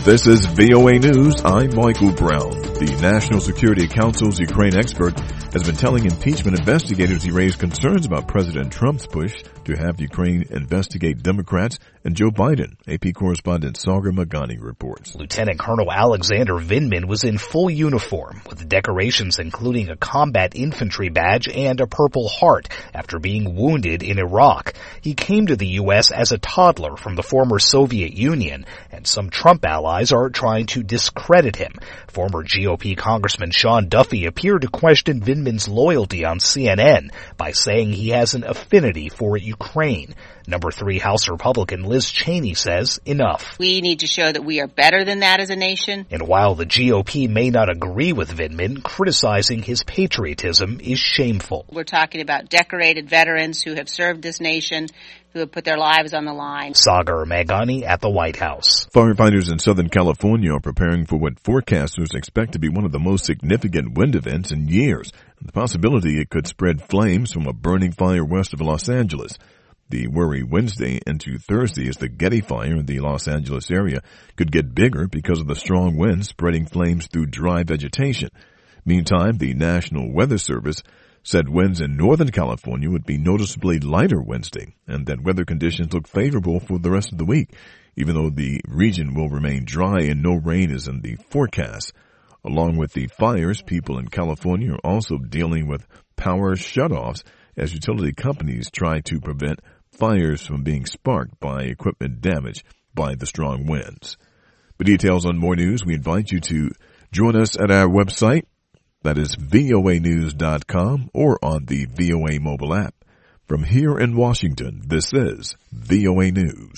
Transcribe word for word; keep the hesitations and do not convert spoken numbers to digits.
This is V O A News. I'm Michael Brown. The National Security Council's Ukraine expert has been telling impeachment investigators he raised concerns about President Trump's push to have Ukraine investigate Democrats and Joe Biden. A P correspondent Sagar Magani reports. Lieutenant Colonel Alexander Vindman was in full uniform with decorations including a combat infantry badge and a Purple Heart after being wounded in Iraq. He came to the U S as a toddler from the former Soviet Union, and some Trump allies are trying to discredit him. Former G O P Congressman Sean Duffy appeared to question Vindman's loyalty on C N N by saying he has an affinity for Ukraine. Number three House Republican Liz Cheney says enough. We need to show that we are better than that as a nation. And while the G O P may not agree with Vindman, criticizing his patriotism is shameful. We're talking about decorated veterans who have served this nation, who have put their lives on the line. Sagar Magani at the White House. Firefighters in Southern California are preparing for what forecasters expect to be one of the most significant wind events in years. The possibility it could spread flames from a burning fire west of Los Angeles. The worry Wednesday into Thursday is the Getty Fire in the Los Angeles area could get bigger because of the strong winds spreading flames through dry vegetation. Meantime, the National Weather Service said winds in Northern California would be noticeably lighter Wednesday and that weather conditions look favorable for the rest of the week, even though the region will remain dry and no rain is in the forecast. Along with the fires, people in California are also dealing with power shutoffs as utility companies try to prevent fires from being sparked by equipment damaged by the strong winds. For details on more news, we invite you to join us at our website. That is V O A news dot com or on the V O A mobile app. From here in Washington, this is V O A News.